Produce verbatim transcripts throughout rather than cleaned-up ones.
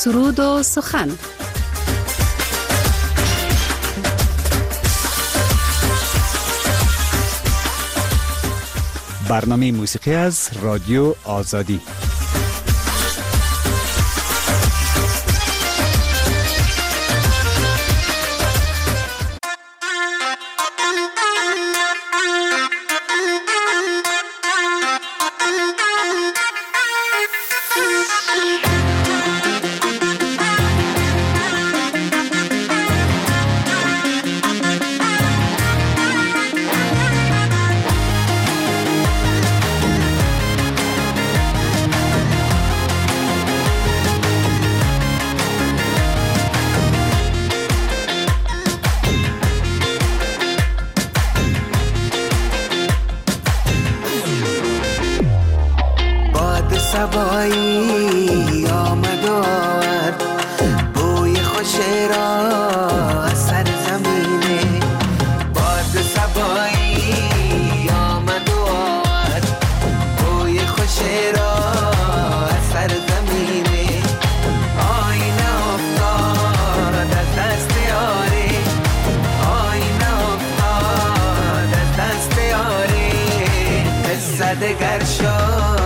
سرود و سخن. برنامه موسیقی از رادیو آزادی. سبایی آمد و آورد بوی خوش را از سر زمینه. باد سبایی آمد و آورد بوی خوش را از سر زمینه. آینه افتاد از دست یاری، آینه افتاد از دست یاری. قصه دگر شد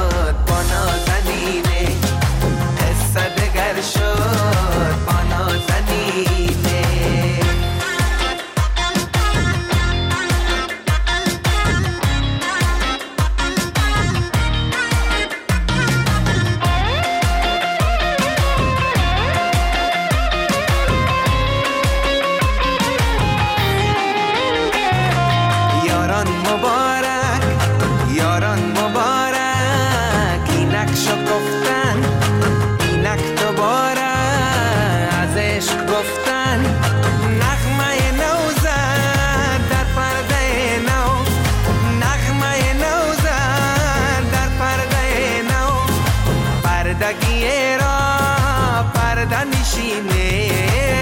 شد با نازنینه. یاران مبارک، یاران مبارک، اینک شو گفتن، اینک دوباره از عشق گفتن. نغمه نو زد در پرده نو، نغمه نو زد در پرده نو. پردگی را پرده نشینه.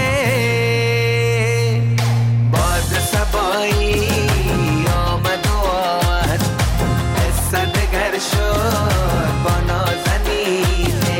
باد سبایی آمد و آمد، قصه دگر شد با نازنینه.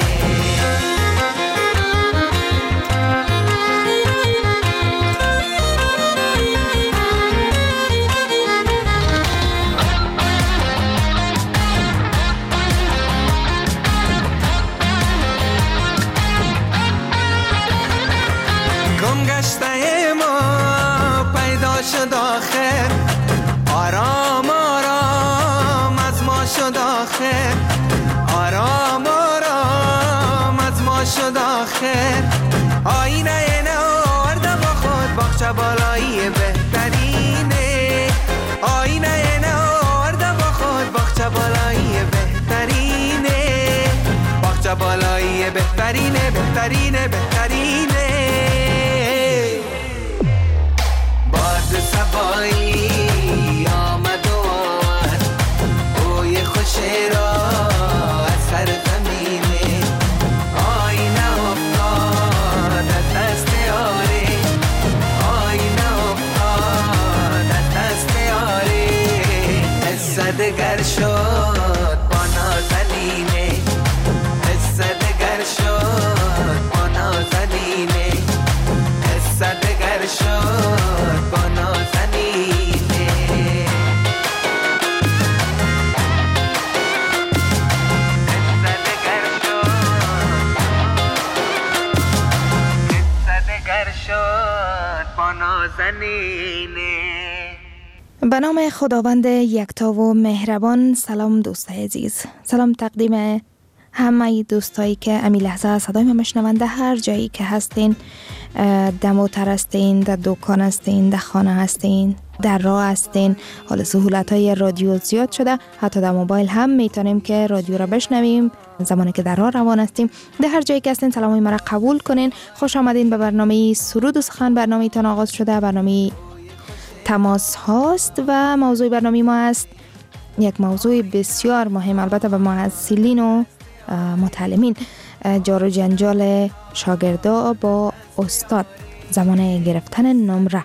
گشته ما پیدا شد آخر، آرام آرام از ما شد آخر، آرام آرام از ما شد آخر. آینه نو آورده با خود باغچه بالایی بهترینه. آینه نو آورده با خود باغچه بالایی بهترینه. باغچه بالایی بهترینه بهترینه بهترینه. سبایی آمد و آمد بوی خوش را از سر زمینه. آینه افتاد از دست یاری، آینه افتاد از دست یاری. قصه دگر شد با نازنینه، قصه دگر شد با نازنینه، قصه دگر شد با نازنینه. به نام خداوند یکتا و مهربان. سلام دوستای عزیز، سلام تقدیم همه دوستایی که امی لحظه صدای ما مشنونده هر جایی که هستین، در موتر هستین، در دکان هستین، در خانه هستین، در راه هستین. حالا سهولت های رادیو زیاد شده، حتی در موبایل هم میتونیم که رادیو را بشنویم زمانی که در راه روان هستیم. در هر جایی که هستین سلامای مرا قبول کنین. خوش آمدین به برنامه سرود و سخن. برنامه تان آغاز شده، برنامه تماس هاست و موضوع برنامه ما است یک موضوع بسیار مهم، البته به محصلین و متعلمین، جار و جنجال شاگردا با استاد زمان گرفتن نمره.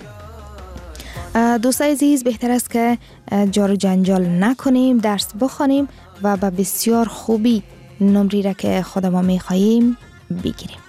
دوستای عزیز، بهتر است که جار و جنجال نکنیم، درس بخوانیم و به بسیار خوبی نمری را که خود ما میخواییم بگیریم.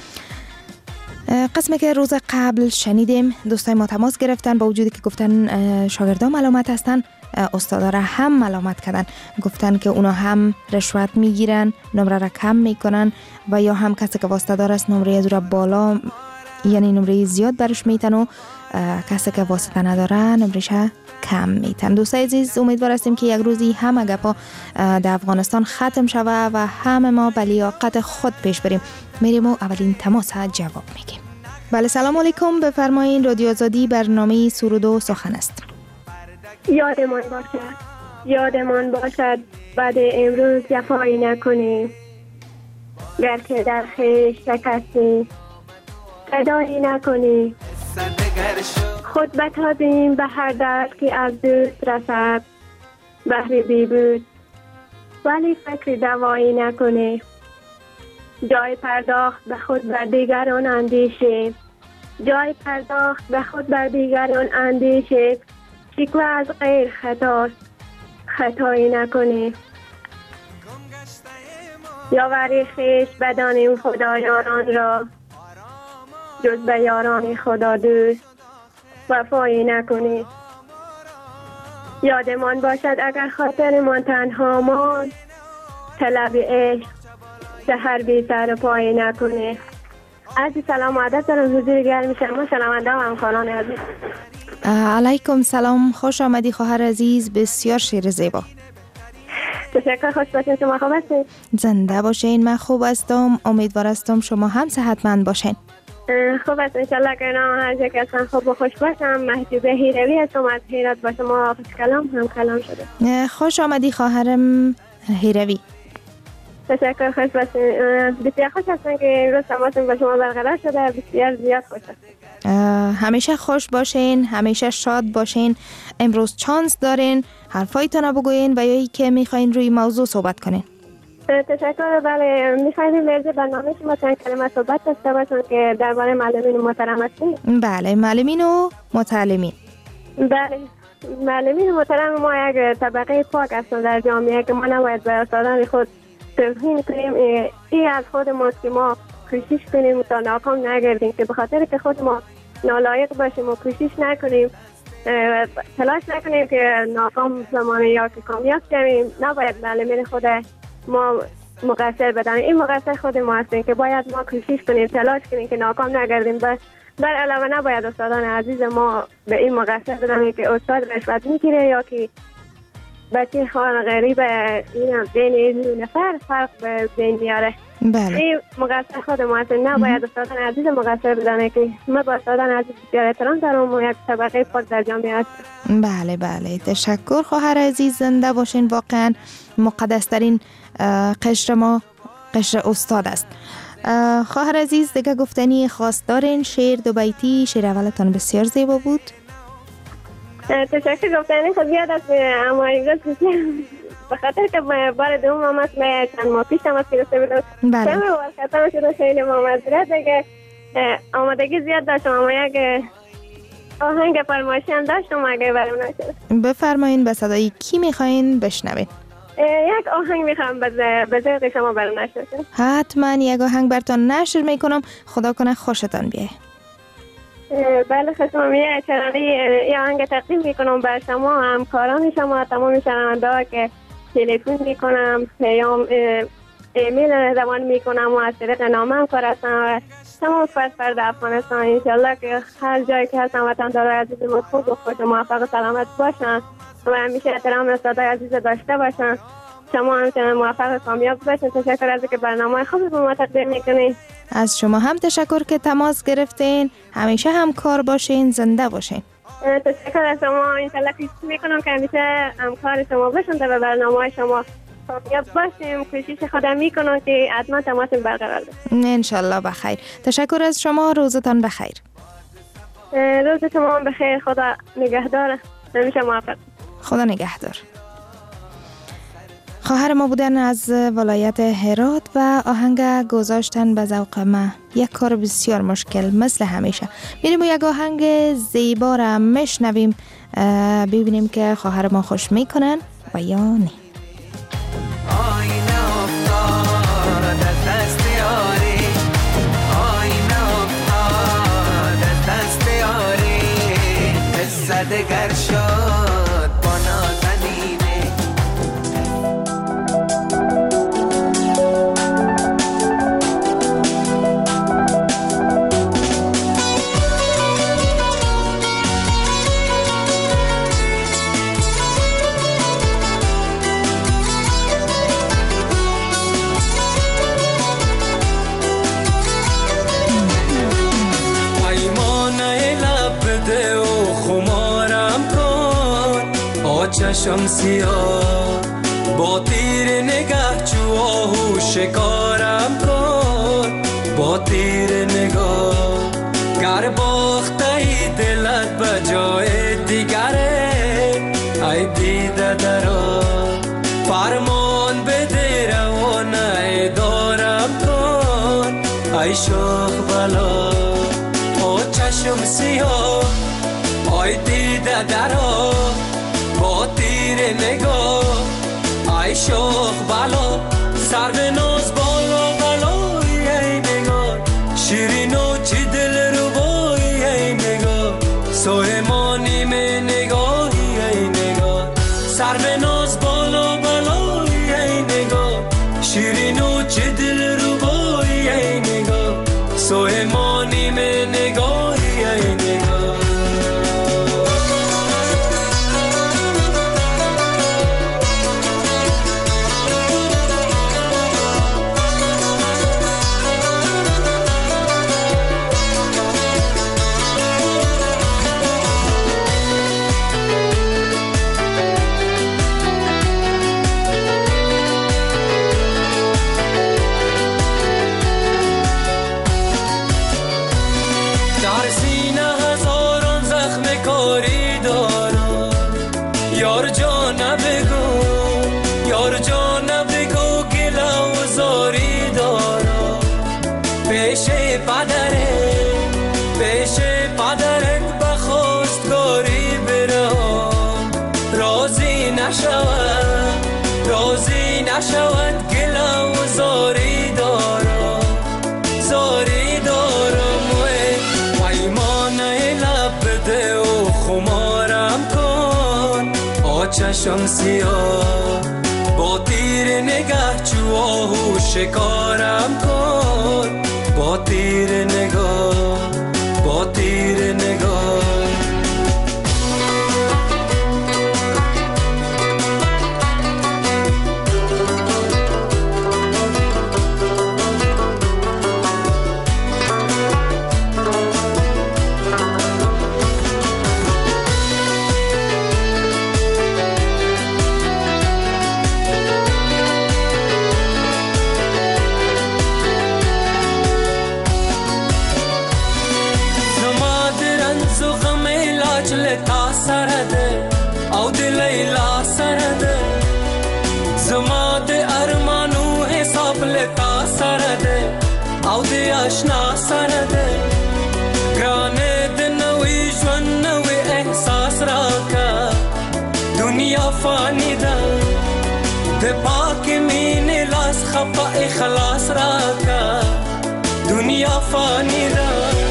قسمی که روز قبل شنیدیم دوستای ما تماس گرفتن، با وجودی که گفتن شاگردان ملامت هستن، استادا را هم ملامت کردن، گفتن که اونا هم رشوت میگیرن، نمره را کم میکنن و یا هم کسی که واسطه دار است نمره از را بالا، یعنی نمره زیاد برش میتن و کسی که واسطه نداره نمرش کم میتن. دوستای عزیز، امیدوار هستیم که یک روزی همه گپا در افغانستان ختم شوه و همه ما به لیاقت خود پیش بریم. میریم و اولین تماس جواب میگیم. بله، سلام علیکم، بفرمایین. رادیو آزادی، برنامه سرود و سخن است. یادمان باشد یادمان باشد بعد امروز جفایی نکنی، گر که در خویش شکستی فدایی نکنی. خود بتازیم به هر درد که از دوست رسد، بهر بی بود ولی فکر دوایی نکنی. جای پرداخت به خود بر دیگران اندیشه، جای پرداخت به خود بر دیگران اندیشه. شکوه از غیر خطاست، خطایی نکنی. یاوری خویش بدانیم خدا یاران را، جز به یاران خدا دوست وفایی نکنی. یادمان باشد اگر خاطرمان تنها ماند، طلب عشق سحر بی سر و پایی نکنی. عزیز سلام و عدد دارم حضور گرم شما شنونده و همکاران عزیز. علیکم سلام، خوش آمدی خواهر عزیز، بسیار شعر زیبا. تشکر، خوش باشین. شما خوب هستین؟ زنده باشین، من خوب هستم، امیدوار هستم شما هم صحتمند باشین. خوب است انشالله که نام هر جا که هستن خوب و خوش باشم. محجوبه هیروی هستم از هیرات با شما حافظ کلام هم کلام شده. خوش آمدی خواهرم هیروی. تشکر، خوش باشین. بسیار خوش هستم که امروز تماسم با شما برقرار شده، بسیار زیاد خوش هستم. همیشه خوش باشین، همیشه شاد باشین. امروز چانس دارین، حرفایتون رو بگوین و یا ای که میخواین روی موضوع صحبت کنین. تشکر. بله، میخوایم مرز برنامه شما چند کلمه صحبت داشته باشم که درباره معلمین محترم هستیم. بله، معلمین و متعلمین. بله، معلمین محترم ما یک طبقه پاک هستند در جامعه که ما نباید به استادان خود توهین کنیم. این از خود ماست که ما کوشش کنیم تا ناکام نگردیم، که به خاطر که خود ما نالایق باشیم و کوشش نکنیم، تلاش نکنیم که ناکام زمانه یا که کامیاب شویم. نباید معلمین خود ما مقصر بدانیم، این مقصر خود ما هستیم که باید ما کوشش کنیم، تلاش کنیم که ناکام نگردیم. بس در علاوه نباید استادان عزیز ما به این مقصر بدانیم که استاد رشوت میگیره یا که بچه خان غریب این بین این نفر فرق به بین میاره. بله. این مقصر خود ما هستیم، نباید استادان عزیز مقصر بدانیم که ما با استادان عزیز بسیار احترام دارم و یک طبقه پاک در جامعه هستیم. بله بله، تشکر خواهر عزیز، زنده باشین. واقعا مقدسترین قشر ما قشر استاد است. خواهر عزیز دیگه گفتنی خاص دارین؟ شعر دو بیتی، شعر اولتان بسیار زیبا بود. تشکر. گفتنی خود یاد است، اما امروز به خاطر که بار دوم آمد من چند ماه پیش تماس گرفته بودم. بله. چند بار ختم شده شعر محمد رضا دیگه آمادگی زیاد داشتم، اما یک آهنگ فرمایشی هم داشتم اگه برام نشد. بفرمایین، به صدای کی میخواین بشنوین؟ یک آهنگ میخوام به ذوق شما برام نشد. حتما یک آهنگ براتون نشر میکنم، خدا کنه خوشتان بیه. بله، خشم یه چرانی یه آهنگ تقدیم میکنم بر شما، همکاران شما، تمام شنونده که تلفن میکنم، پیام ایمیل روان میکنم و از طریق نامه هم کار هستم و تمام فرد فرد افغانستان. انشالله که هر جایی که هستم وطن داره عزیز ما خوب و خوش و موفق و سلامت باشن و همیشه احترام استادای عزیز داشته باشن. شما همچنان موفق و کامیاب باشین. تشکر از که برنامه خوبی به ما تقدیم میکنین. از شما هم تشکر که تماس گرفتین. همیشه همکار باشین، زنده باشین. تشکر از شما. انشالله کوشش میکنم که همیشه همکار شما باشم تا به برنامه شما کامیاب باشیم. کوشش خودم میکنم که حتما تماس برقرار بشه. انشالله بخیر. تشکر از شما، روزتان بخیر. روز شما بخیر. خدا نگهدار. همیشه موفق. خدا نگهدار. خواهر ما بودن از ولایت هرات و آهنگ گذاشتن به ذوق ما، یک کار بسیار مشکل مثل همیشه. میریم و یک آهنگ زیبا را میشنویم، ببینیم که خواهر ما خوش میکنن و یا نه. آینه افتاد از دست یاری، چشم سیاه با تیر نگاه چو آهو شکارم کن با تیر نگاه گر باخته ای دلت به جای دیگره ای دیده درا فرمان بده روانه دارم کن ای شوخ بلا او چشم سیاه ای دیده درا با تیر نگاه ای شوخ بلا سر به ناز بالا بلای ای نگاه شیرین و چی دل رو بای ای نگاه سویمانی می نگاهی ای نگاه سر به ناز بالا بلای ای نگاه شیرین و چی دل رو بای ای نگاه سویمانی می نگاهی ای نگاه نشود گلم و زاری دارم زاری دارم و پیمانه لب بده و خمارم کن آ چشم سیاه با تیر نگاه چو آهو شکارم کن با تیر نگاه با تیر نگاه او د لیلا سره ده زما د ارمانو حساب لتا سره ده او د آشنا سره ده ګرانه د نوې ژوند نوې احساس راکا دنیا فانی ده د پاک مینې لاس خفا اخلاص راکا دنیا فانی ده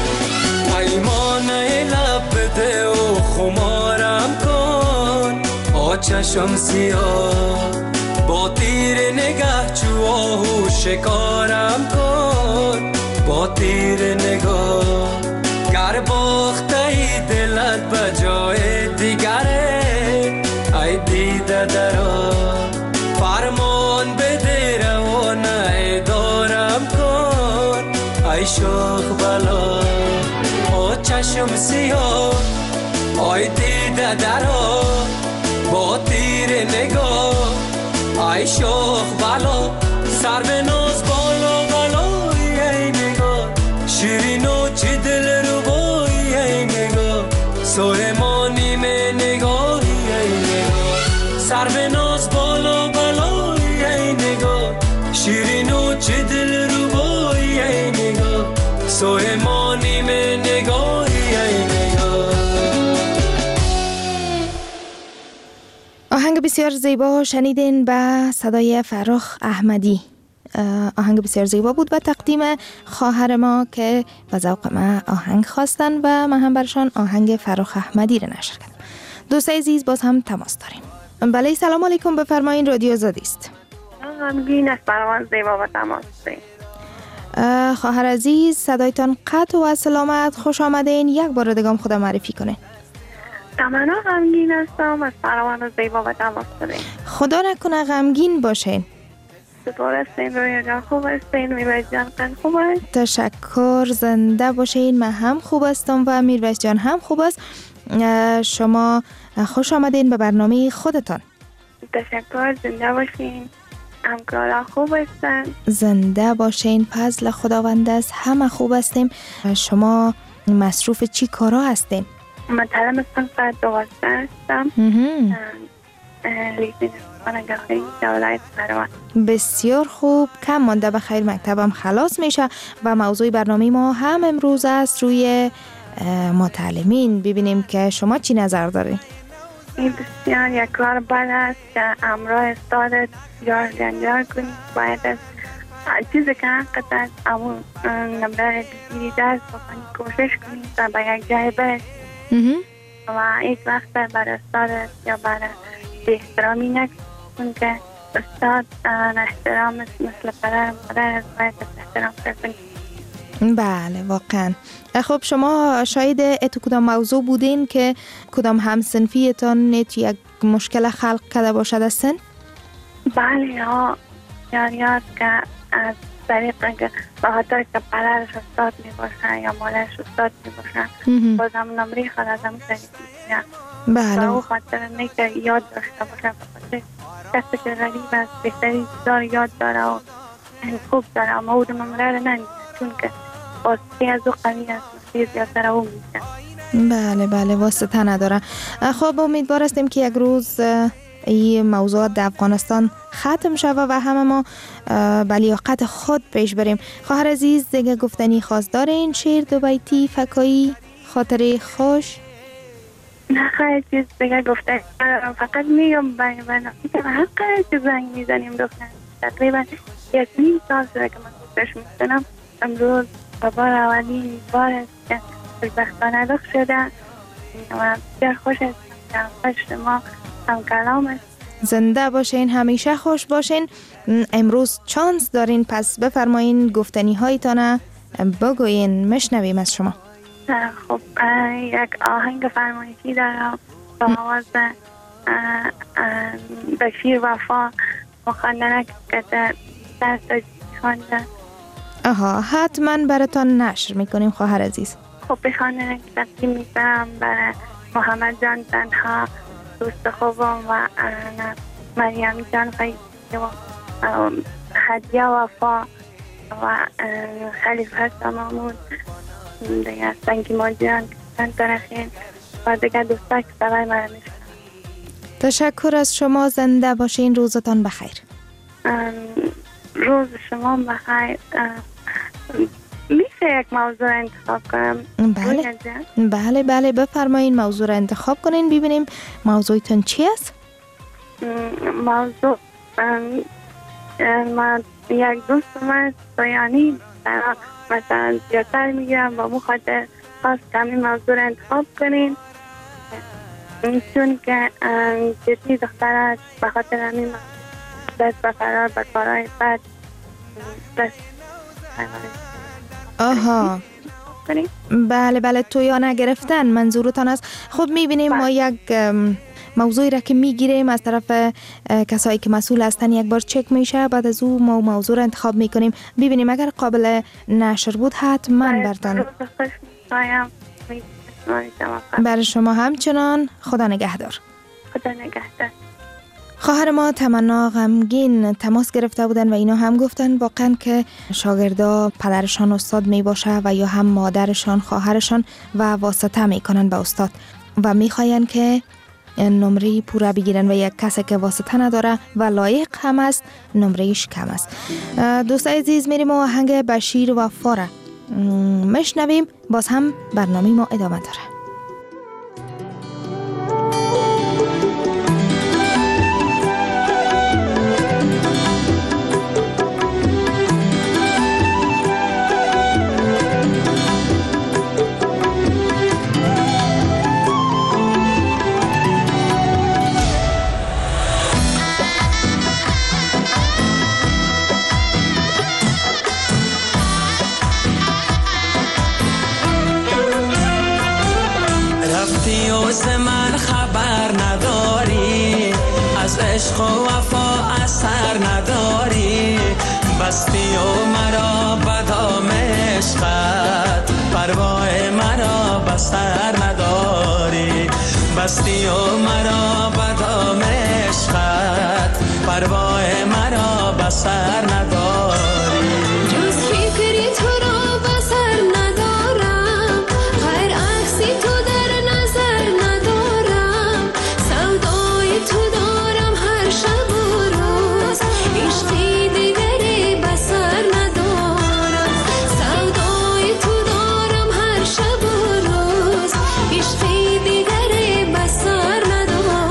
پیمانه لب ده و خمارم کن آ چشم سیاه با تیر نگاه چو آهو شکارم کن با تیر نگاه گر باخته ای دلت به جای دیگره ای دیده درا فرمان بده روانه دارم کن ای شوخ بلا آ چشم سیاه ای دیده درا با تیر نگاه ای شوخ بلا سر به ناز بالا بلای ای نگاه شیرین و چی دل رو بای ای نگاه سویمانی می نگاهی ای نگاه سر به ناز بالا بلای ای نگاه شیرین و چی دل رو بای ای نگاه سویمانی می نگاهی ای نگاه. آهنگ بسیار زیبا شنیدین به صدای فرخ احمدی. آهنگ بسیار زیبا بود و تقدیم خواهر ما که به ذوق ما آهنگ خواستن و من هم برشان آهنگ فرخ احمدی را نشر کردم. دوستای عزیز باز هم تماس داریم. بله سلام علیکم، بفرمایین، رادیو آزادی است. غمگین است برام زیبا و تماس داریم. خواهر عزیز صدایتان قطع و سلامت، خوش آمدین. یک بار دیگه هم خدا معرفی کنین. تمنا غمگین هستم از پروان زیبا و تماس داریم. خدا نکنه غمگین باشین. چطور هستین رویا جان؟ خوب هستین؟ میرویس جان قن خوب است؟ تشکر، زنده باشین. من هم خوب هستم و میرویس جان هم خوب است. شما خوش آمدین به برنامه خودتان. تشکر. زنده باشین. همکارا خوب هستن؟ زنده باشین. فضل خداوند است. همه خوب هستیم. شما مصروف چی کارا هستین؟ من طالب صنف دوازده هستم. لیسانس نگهداری دولت سروان. بسیار خوب. کم مانده به خیر مکتبم خلاص میشه و موضوع برنامه ما هم امروز است روی متعلمین. ببینیم که شما چی نظر دارین. این بسیار یک کار بد است که امرای استادت یار جنجار کنید. باید از چیزی که حقیقت است امون نمبر بگیری درس بخونی کوشش کنید تا به یک جای برسید و یک وقت بر استادت یا بر به احترامی نکن که استاد احترام مثل پدر مادر از باید احترام کنید. بله واقعا. خب شما شاید اتو کدام موضوع بودین که کدام همسنفیتان نیت یک مشکل خلق کرده باشد هستن؟ بله ها. یار یار که از طریق که به خاطر که پدرش استاد می باشن یا مادرش استاد می باشن بازم نمره خود از هم طریق میکنن. بله. و او خاطر نه که یاد داشته باشن. بخاطر کسی که غریب است بهتری دار یاد داره و خوب داره اما او نمره رو نمیده چون که واسطه از او قوی است مسیح زیادتر او میده. بله بله واسطه نداره. خب امیدوار هستیم که یک روز این موضوعات در افغانستان ختم شود و همه ما به لیاقت خود پیش بریم. خواهر عزیز دیگه گفتنی خاص دارین؟ شعر دو بیتی فکایی خاطره خوش؟ نه خیلی چیز دیگه گفتنی ندارم. فقط میگم برای برنامه که حقه که زنگ میزنیم دختر تقریبا یک نیم سال شده که من گفتش میزنم. امروز بار اولی بار است که خوشبختانه دخ شده و بسیار خوش هستم که همکاش ما هم کلام است. زنده باشین. همیشه خوش باشین. امروز چانس دارین پس بفرمایین گفتنی هایتان بگوین. مشنویم از شما. خب یک آهنگ فرمایشی دارم با آواز بشیر وفا مخاندنه که در سجی خانده. آها حتما براتان نشر میکنیم خواهر عزیز. خب بخواندنه که تقدیم میکنم برای محمد جان تنها دوست خوبم و مریم جان خیلی و هدیه وفا و خلیفه سامامون دیگه سنگی ماجران کسان ترخین و دیگه دوستا که سوای مرا میشن. تشکر از شما. زنده باشین. روزتان بخیر. روز شما بخیر. میشه یک موضوع انتخاب کنم؟ بله بله بله بفرمایین موضوع را انتخاب کنین ببینیم موضوعتون چی است؟ موضوع ما یک دوست من سویانی مثلا زیادتر میگیرم و مخاطر خواست که همین موضوع را انتخاب کنین چون که جدی دختر است به خاطر همین دست به فرار به کارهای بد دست آها بله بله تو یا نگرفتن منظورتان است. خب میبینیم ما یک موضوعی را که میگیریم از طرف کسایی که مسئول هستن یک بار چک میشه بعد از او ما موضوع را انتخاب میکنیم ببینیم اگر قابل نشر بود حتما برتان. برای شما همچنان. خدا نگهدار. خدا نگهدار. خواهر ما تمنا غمگین تماس گرفته بودن و اینا هم گفتن واقعا که شاگردا پدرشان استاد می باشه و یا هم مادرشان خواهرشان و واسطه می کنن به استاد و می خواین که نمره پورا بگیرن و یک کسی که واسطه نداره و لایق هم است نمرهش کم است. دوستای عزیز میریم و آهنگ بشیر و فاره مشنویم. باز هم برنامه ما ادامه داره. عشق و وفا اثر نداری بستی و مرا بدام عشقت پروای مرا بسر نداری بستی و مرا بدام عشقت، پروای مرا بسر نداری. جز فکری تو را بسر ندارم، غیر عکسی تو در نظر ندارم. سودای تو دارم هر شب و روز، عشقی دیگری بسر ندارم. سودای تو دارم هر شب و روز، عشقی دیگری بسر ندارم.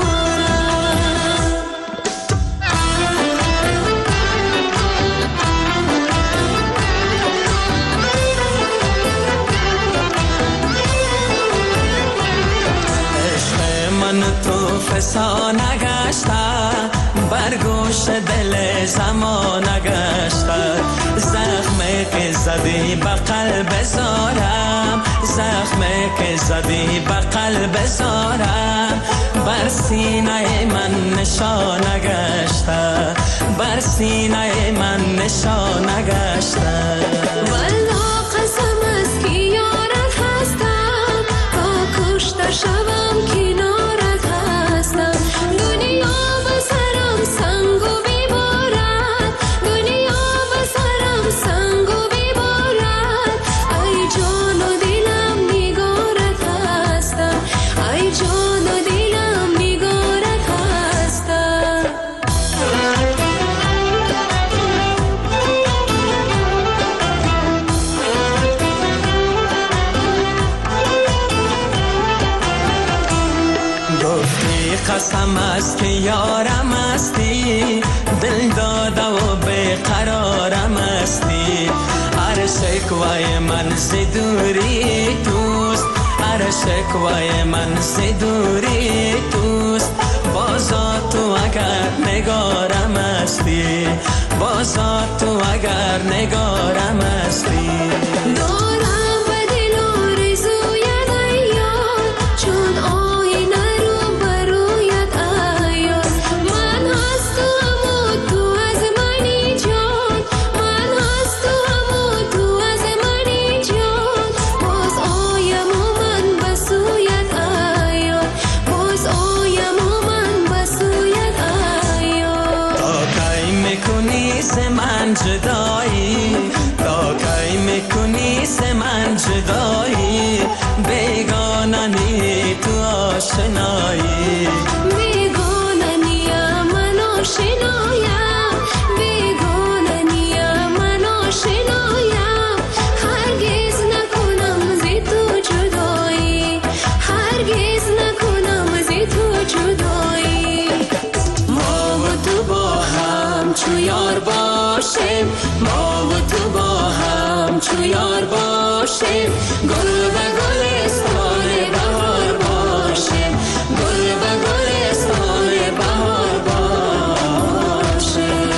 تو فسانه گشته، برگوش دل زمانه گشته. زخمی که زدی به قلب زارم، زخمی که زدی به قلب زارم. بر سینه من نشانه گشته، بر سینه من نشانه گشته. والله قسم است که یارت هستم، تا کشته شوم کنارت هستم. دنیا به سرم سنگ و بیبارد، دنیا به سرم سنگ و بیبارد. ای جان و دلم نگارت هستم، ای جان و دلم نگارت هستم. گفتی قسم است که یارم هستی، دل داده و بیقرارم هستی. هر شکوای من ز دوری توست، هر شکوای من ز دوری توست. بازا تو اگر نگارم هستی، بازا تو اگر نگارم هستی. دارم به دل آرزویت ایاد، چون آینه رو برویت ایاد. من هستم و تو از منی جان، من هستم و تو از منی جان. باز آیم و من به سویت ایاد، باز آیم و من به سویت ایاد. تا کی میکنی ز من جدایی، تا کی میکنی ز من جدایی. بیگانه نی تو آشنایی، بیگانه نیم من آشنایم، بیگانه نیم من آشنایم. هرگز نکنم ز تو جدایی، هرگز نکنم ز تو جدایی. ما و تو با هم چو یار باشیم، ما و تو با هم چو یار باشیم. گل به گلستان بهار باشیم، گل به گلستان بهار باشیم.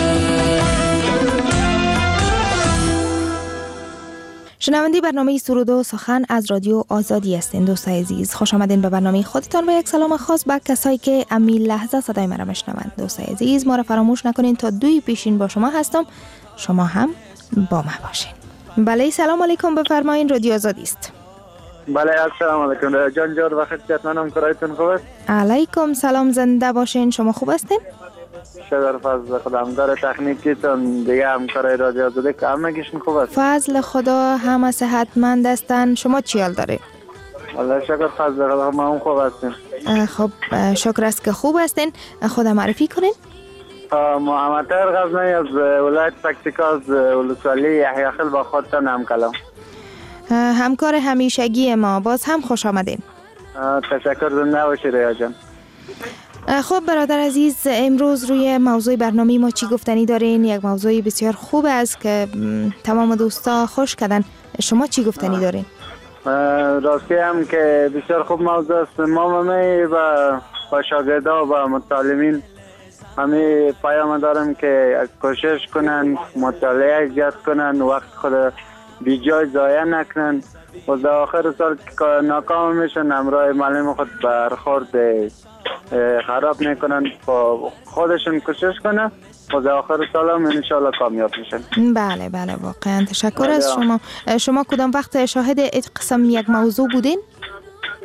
شنونده برنامه سرود و سخن از رادیو آزادی هستین. دوستای عزیز، خوش آمدین به برنامه خودتان و یک سلام خاص به کسایی که امی لحظه صدای مرا میشنوند. دوستای عزیز، ما را فراموش نکنین تا دوی پیشین با شما هستم، شما هم با ما باشین. بله، سلام علیکم، بفرمایین، رادیو آزادی است. بله، السلام علیکم جان جان، وقت جات منم کرایتون خوب است؟ علیکم سلام، زنده باشین. شما خوب هستین؟ شکر فضل خدا. همکار تکنیکیتون دیگه همکارای رادیو آزادی که همگیشون خوب است؟ فضل خدا، همه صحتمند هستن. شما چی حال داره؟ والله شکر فضل خدا، ما هم خوب هستیم. خب شکر است که خوب هستین. خود معرفی کنین. محمد طاهر غزنوی از ولایت پکتیکا، از ولسوالی یحیی خیل با خودتان هم کلام. همکار همیشگی ما، باز هم خوش آمدین. تشکر، زنده باشی ریا جان. خب برادر عزیز، امروز روی موضوع برنامه ما چی گفتنی دارین؟ یک موضوع بسیار خوب است که تمام دوستا خوش کردن. شما چی گفتنی دارین؟ راستی هم که بسیار خوب موضوع است. ما می با با شاگردا و با متعلمین همه پیام دارم که کوشش کنن، مطالعه زیاد کنن، وقت خود بی جای ضایع نکنن و در آخر سال که ناکام میشن همراه معلم خود برخورد خراب نکنن و خودشون کوشش کنن و در آخر سال هم انشاءالله کامیاب میشن. بله بله، واقعا تشکر از شما. شما کدام وقت شاهد قسم یک موضوع بودین؟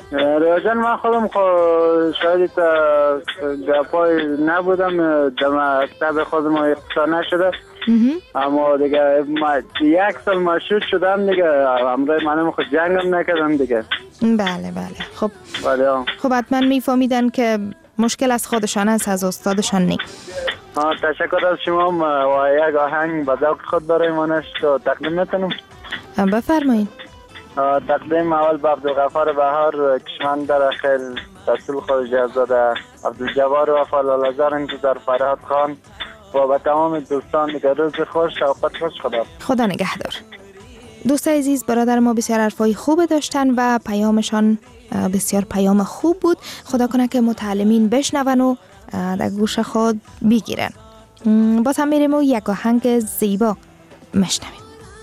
ریاضان من خودم خود شاید گپای نبودم در مکتب خودم اختصار نشده اما دیگه یک سال مشروط شدم دیگه امروز منم خود جنگم نکردم دیگه. بله بله خب بله خب حتما میفهمیدن که مشکل از خودشان است از استادشان نی. تشکر از شما و یک آهنگ با ذوق خود برای منش تقدیم میتونم. بفرمایید. تقدیم اول به عبدالغفار بهار کشمند در خیر رسول خود جزاده عبدالجبار و فلالازار انتظار فرهاد خان و به تمام دوستان دیگر روز خوش اوقات خوش خدا خدا نگهدار. دوست عزیز برادر ما بسیار حرفای خوب داشتن و پیامشان بسیار پیام خوب بود. خدا کنه که متعلمین بشنون و در گوش خود بگیرن. باز هم میریم و یک آهنگ زیبا مشنویم.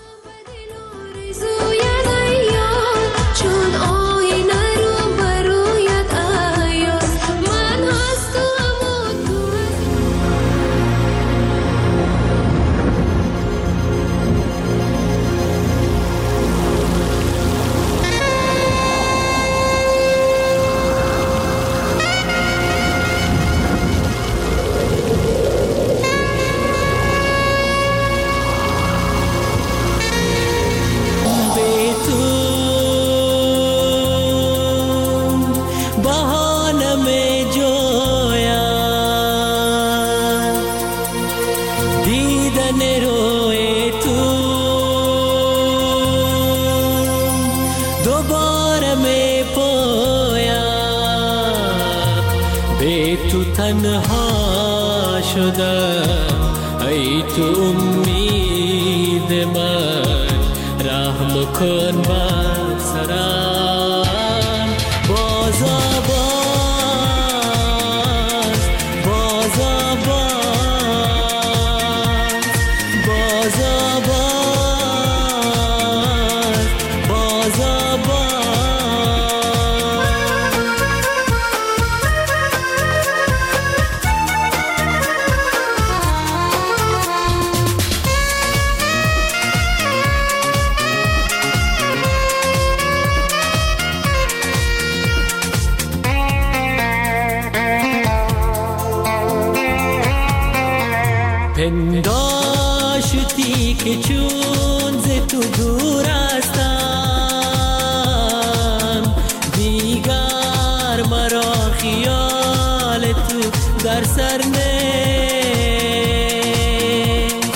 تنها شدم ای تو امید من رحم کن بر سرم باز آباز باز آباز باز آباز باز آباز پنداشتی که چون ز تو دور هستم دیگر مرا خیال تو در سر نیست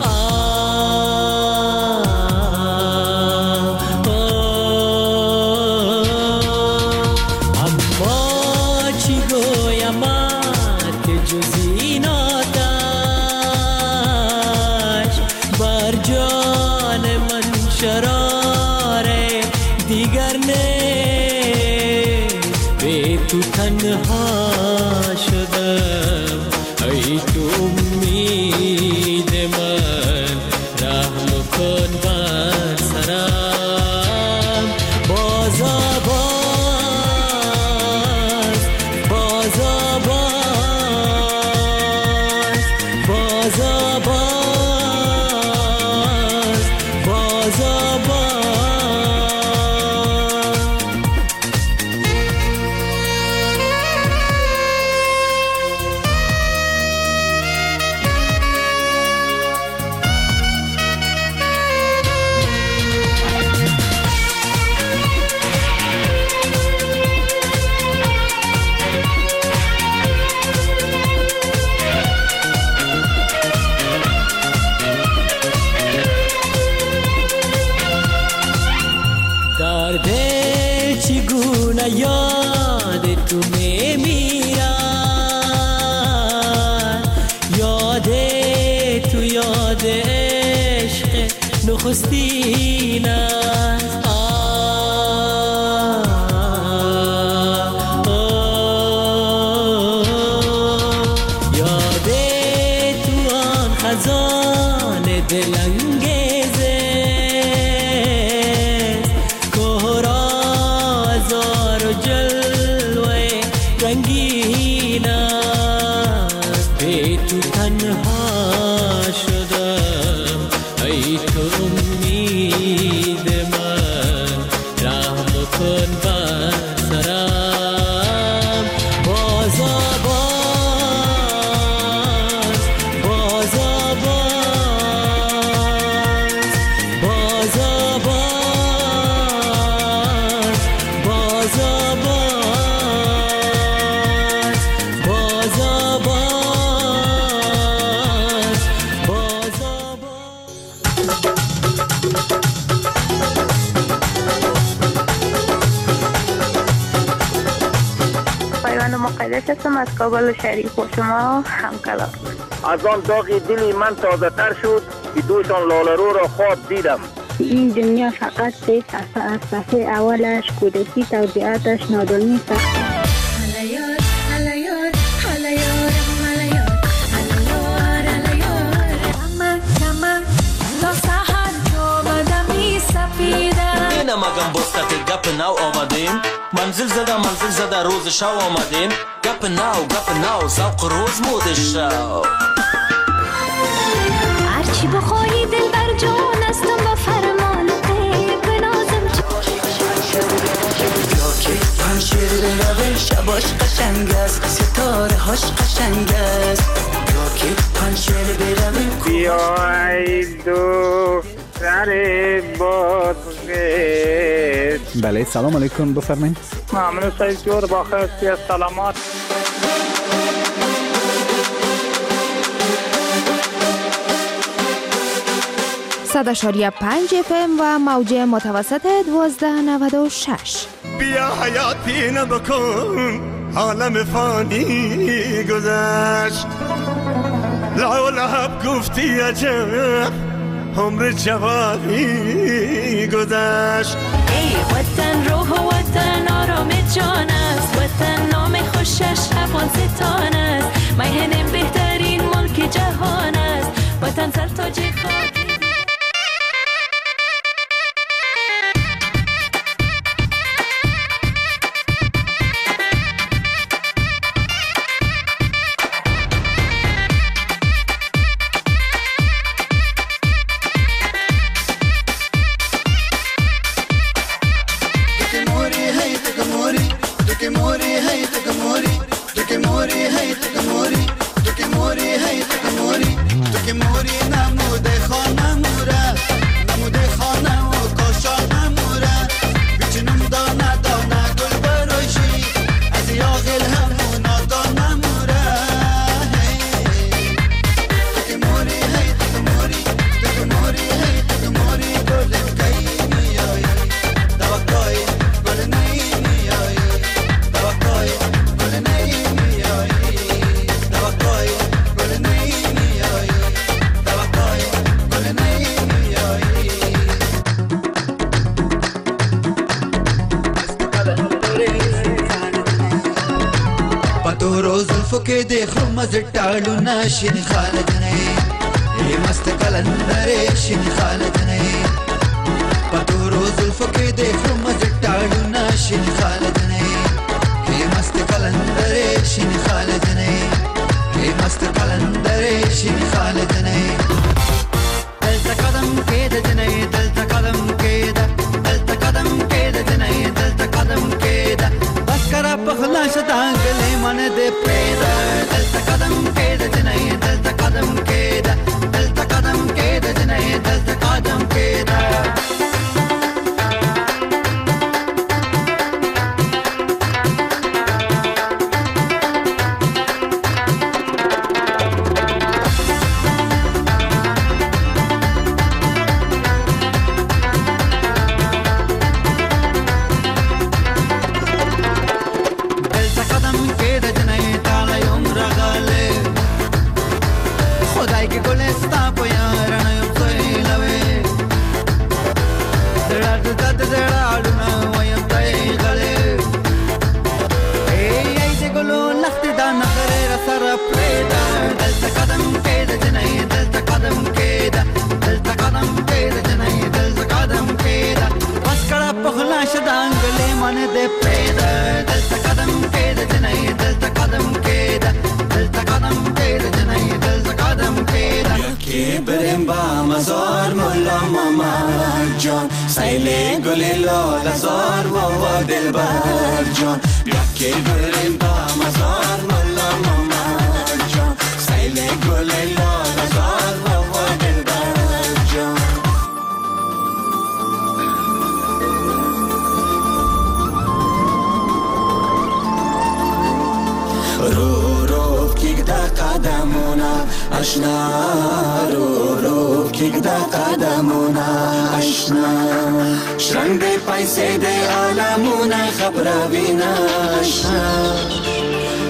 اما چی گویم که جز این بر جان من شرار دیگر نیست به تو تنها شدم ای تو امید من رحم کن بر سرم باز آباز باز آباز باز آباز در دل چگونه یاد تو میمیرد یاد تو یاد عشق نخستین است یاد تو آن خزان دلانگیز رنگین است به تو تنها شدم ای تو امید من رحم کن بر سرم مقدس هستم از کابل شریف و شما همکلام. از آن داغی دلی من تازه تر شد که دوشان لالرو را خواب دیدم. این دنیا فقط سه صفحه از صفحه اولش کودکی توضیحاتش نادانی است. هلیار هلیار هلیار هلیار هلیار هلیار کمک کمک تا سحر جامدمی سپیدم اینم اگم بستت گپ نو آمدیم منزل زده منزل زده روز شو آمدیم گپ نو گپ نو زوق روز مود شو هرچی بخواهی دل بر جان استم و فرمان قیب نازم یا که پنشیر روه شباش قشنگ است ستاره هاش قشنگ است یا که پنشیر روه بیا ای دو سر بادغیس. بله سلام علیکم بفرمایید. ممنون سعید جور با خیلی از سلامات. صد اشاریه پنج اف ام و موج متوسط دوازده نود و شش. بیا حیاتی نبکن عالم فانی گذشت لا لحب گفتی عجب عمر جوانی گذشت. ای وطن روح و وطن آرام جان است وطن نام خوشش افغانستان است میهن بهترین ملک جهان است وطن سر تاج خاک. के देखो मजे टालू ना शिन खालत नहीं ये मस्त कलंदर शिन खालत नहीं पतोरो जुल्फ के देखो मजे टालू ना शिन खालत नहीं ये मस्त कलंदर शिन खालत नहीं ये मस्त कलंदर शिन खालत नहीं दिल तक कदम के दे नहीं दिल तक कदम के दे दिल तक कदम के दे नहीं दिल तक कदम के दे बस करा पखला शतांगले मन दे पेदा दिल तक कदम के दे नहीं दिल तक कदम के दे दिल तक कदम के दे नहीं दिल तक कदम के दे مزار مولا ماما جان سیل گل لال زار و دلبر جان یکی بریم با مزار مولا ماما جان سیل گل لال زار و دلبر جان رو رو کیک دا قدمونا اشنا رو رو کیک دا قدمونا اشنا شرنگ دی پیسې دی عالمونه خبره وینا اشنا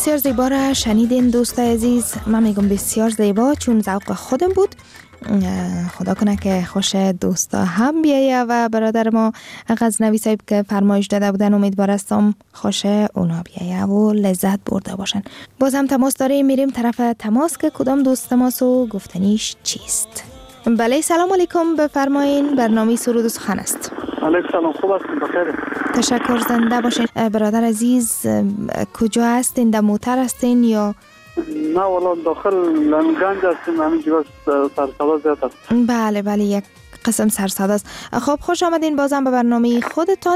بسیار زیبا را شنیدین دوستای عزیز. من میگم بسیار زیبا چون ذوق خودم بود. خدا کنه که خوش دوستا هم بیایه و برادر ما غزنوی صاحب که فرمایش داده بودن امیدوار هستم خوش اونا بیایه و لذت برده باشن. باز هم تماس داریم، میریم طرف تماس که کدام دوست تماس و گفتنیش چیست. بله سلام علیکم، بفرمایین. برنامه سرود و سخن است. علیکم سلام، خوب هستین؟ بخیر. تشکر، زنده باشین. برادر عزیز کجا هستین؟ در موتر هستین یا؟ نه والا داخل لنگنج هستیم، همین جگه سرصدا زیاد هست. بله بله یک قسم سرصدا است. خب خوش آمدین بازم به برنامه خودتان.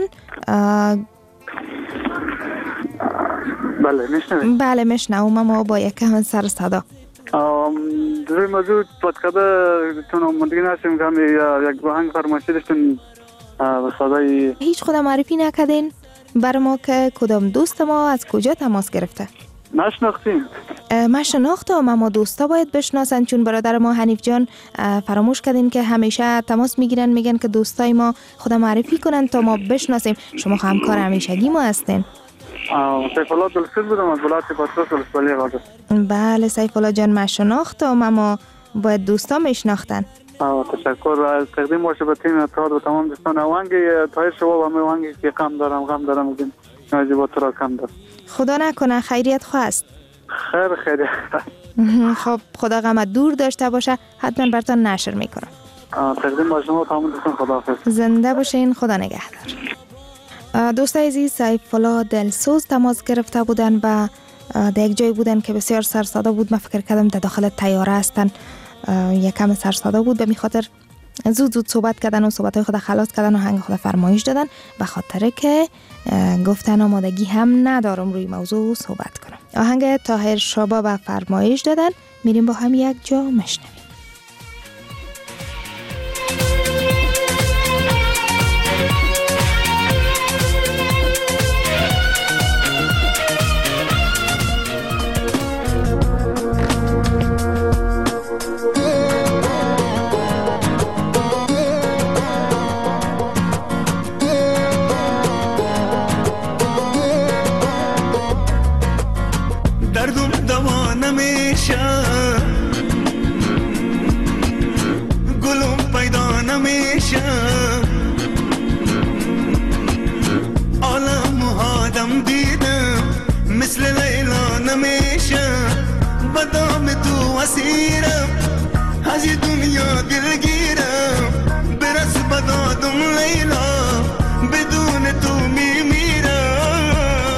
بله میشنوید؟ بله میشنوم، اما با یک کم سرصدا. در موضوع پادکده چون آمدگی نشیم که یک بهنگ فرمایشی داشتیم به صدای. هیچ خود معرفی نکردین بر ما که کدام دوست ما از کجا تماس گرفته؟ نشناختیم. من شناختم اما دوستا باید بشناسن، چون برادر ما حنیف جان فراموش کردین که همیشه تماس میگیرن میگن که دوستای ما خدا معرفی کنن تا ما بشناسیم. شما همکار همیشگی ما هستین. سیف الله دلسوز بودم از ولایت پاترس ولسوالی غازه. بله سیف الله جان من شناختم اما باید دوستا میشناختن. تشکر از تقدیم باشه به تیم اتحاد و تمام دوستان. وانگی تایر شما و من وانگی که کم دارم غم دارم میگیم واجبات را کم دارم. خدا نکنه خیریت خواست. خیر خیریت. خب خدا غمت دور داشته باشه، حتما براتون نشر میکنم. تقدیم باشه شما تمام دوستان. خداحافظ. زنده باشین، خدا نگهدار. دوستای عزیز سیف الله دلسوز تماس گرفته بودن و در یک جای بودن که بسیار سرساده بود. من فکر کردم در داخل طیاره هستن، یکم سرساده بود، به می خاطر زود زود صحبت کردن و صحبت‌های خود خلاص کردن و آهنگ خود فرمایش دادن، به خاطر که گفتن آمادگی هم ندارم روی موضوع صحبت کنم. آهنگ طاهر شابا و فرمایش دادن، میریم با هم یک جا مشنویم. هذه دنيا دلگیرم برس بدادم لیلا بدون تو میمیرم.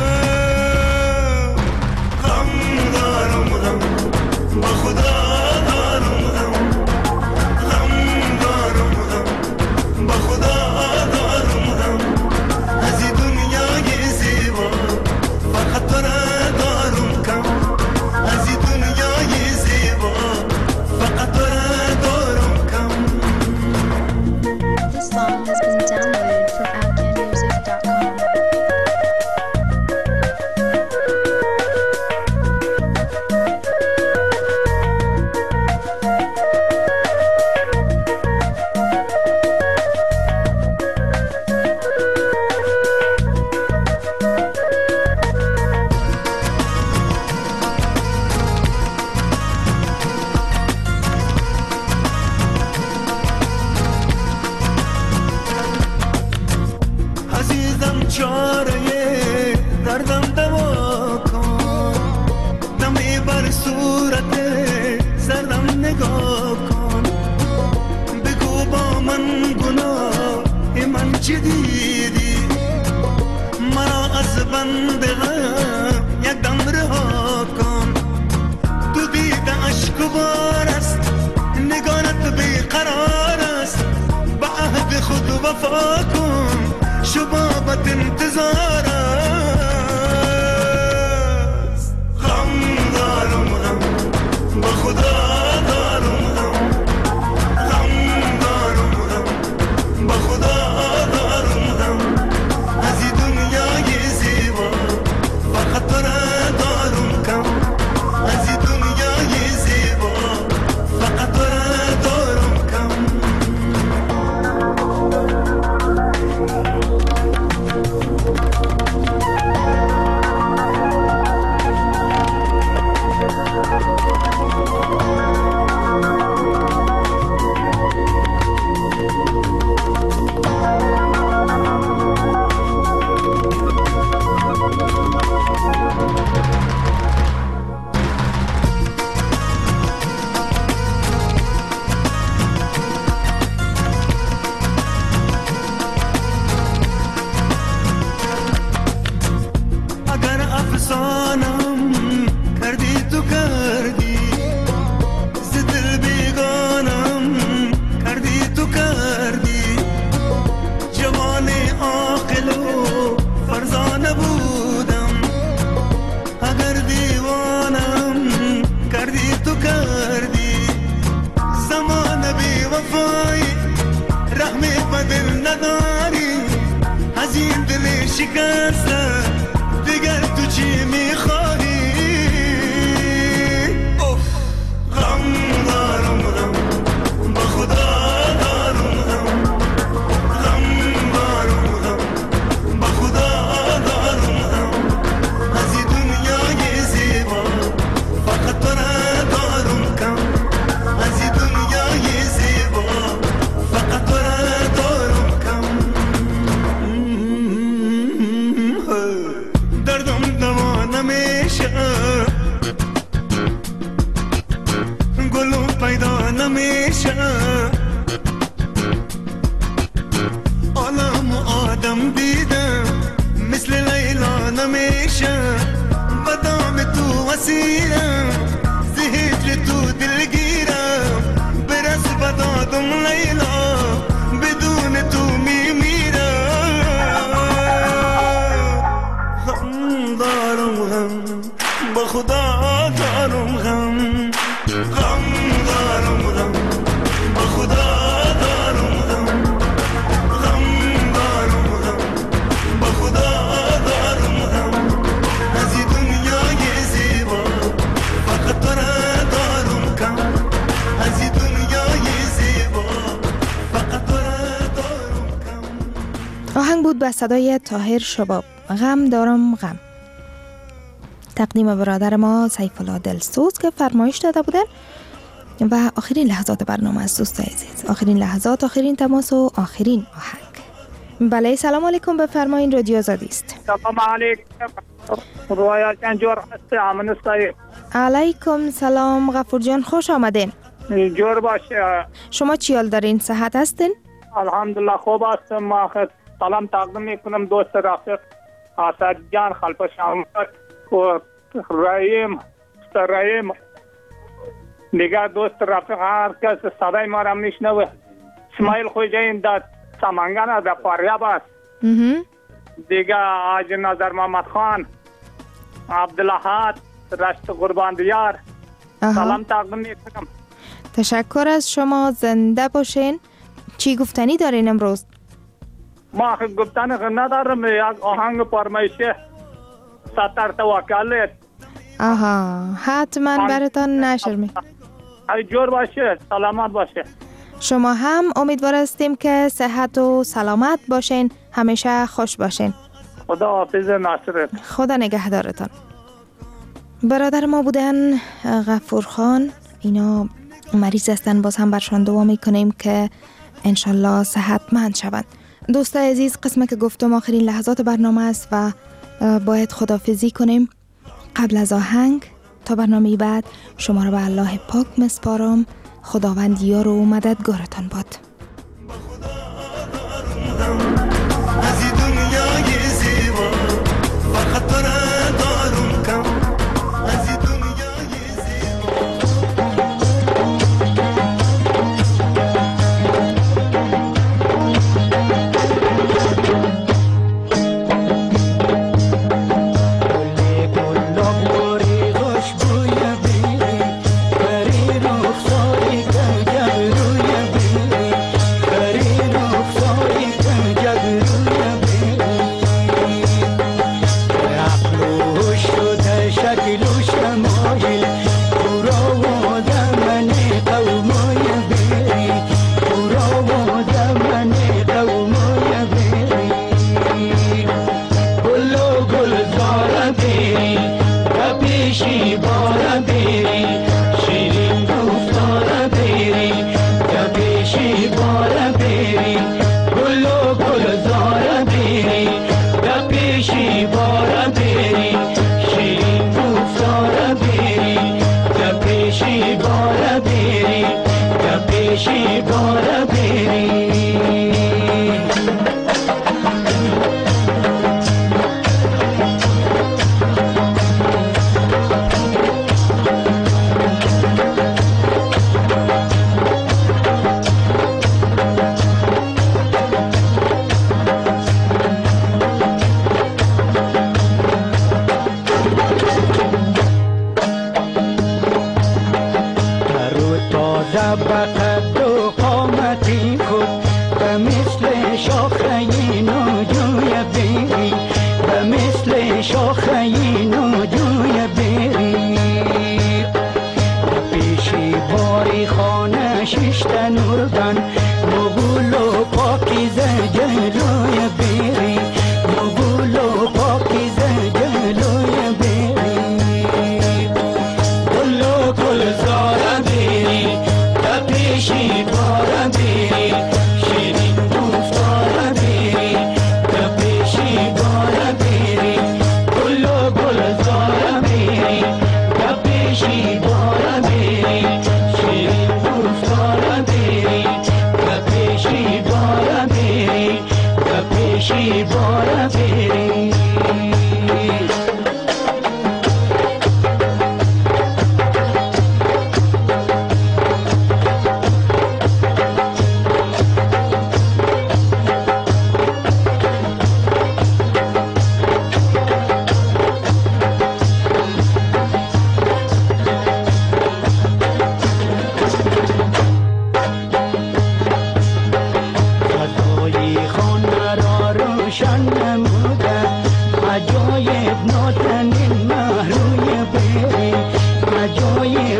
غم دارم غم با خدا دارم غم، غم دارم غم با خدا دارم غم. هذه دنیای زیبا فقط تو را دارم کم، هذه دنیای زیبا فقط تو را دارم کم. This song has been downloaded from afghan music dot com. چاره دردم دوا کن، دمی بر صورت زردم نگاه کن. بگو با من گناه من چی دیدی، مرا از بند غم یک دم رها کن. تو دیده عشق و بار است، نگارت بیقرار است، به عهد خود وفا کن. شبابت انتظار است. غم دارم غم با خدا دارم غم، غم دارم غم با خدا دارم غم. از این دنیای زیبا فقط تو را دارم کم، از این دنیای زیبا فقط تو را دارم کم. بیگانم کردی تو کردی ز دل بیگانم کردی تو کردی جوان عاقل و فرزانه بودم اگر دیوانم کردی تو کردی زمان بی وفای رحمی به دل نداری از این دل شکسته دیگر تو چی میخوایی غم دارم غم با خدا دارم غم غم دارم غم با خدا دارم غم از این دنیای زیبا فقط تو را دارم کم از این دنیای زیبا فقط تو را دارم کم دردم دوا نمیشه گلو پیدا نمیشه عالم آدم دیدم مثل لیلا نمیشه بدام تو وسیرم زهجر تو دلگیرم برس بدادم لیلا بدون تو میمیرم غم دارم غم با خدا دارم غم غم دارم غم با خدا دارم غم غم دارم غم با خدا دارم غم از این دنیای زیبا فقط تو را دارم کم از این دنیای زیبا فقط تو را دارم کم. آهنگ بود به صدای طاهر شباب، غم دارم غم. تقدیم برادر ما سیف‌الله دلسوز که فرمایش داده بودن و آخرین لحظات برنامه از دوست عزیز، آخرین لحظات، آخرین تماس و آخرین آهنگ. بله سلام علیکم، بفرمایید، رادیو آزادی است. سلام علیکم رویا جان جور هستی امن است. علیکم سلام غفور جان، خوش آمدین. جور باشه. شما چی حال دارین؟ صحت هستین؟ الحمدلله خوب هستم. ما سلام تقدیم میکنم دوست رفیق اسد جان خلف شام و رحیم رحیم دیگر دوست رفیق هر کس صدای ما را میشنوه. اسماعیل خوجین در سمنگان در فاریاب است. دیگر آج نظر محمد خان، عبدالحاد، رشت قربان دیار سلام تقدیم میکنم. تشکر از شما، زنده باشین. چی گفتنی دارین امروز؟ ما گفتن ندارم، یک آهنگ فرمایشه ستر توکلت. آها حتما براتان نشر می. ای جور باشه، سلامت باشه. شما هم امیدوار هستیم که صحت و سلامت باشین، همیشه خوش باشین. خدا حافظ ناصرت. خدا نگهدارتان. برادر ما بودن غفور خان، اینا مریض هستن، باز هم برشان دعا میکنیم که انشالله صحتمند شوند. دوست عزیز، قسمت که گفتم آخرین لحظات برنامه است و باید خداحافظی کنیم. قبل از آهنگ تا برنامه بعد شما را به الله پاک مسپارم. خداوند یار و مددگارتان باد. از این دنیای زیبا فقط تو را دارم کم از این دنیای زیبا.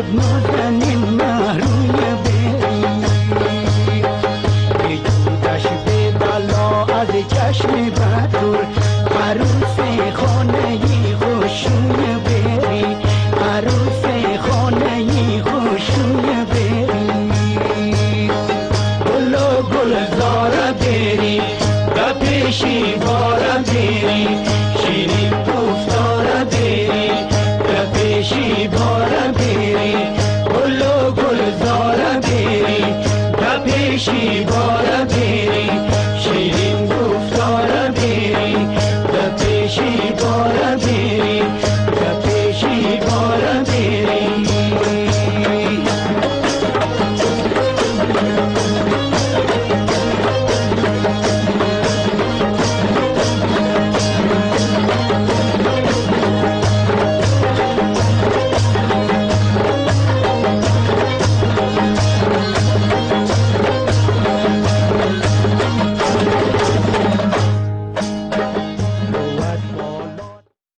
نازنین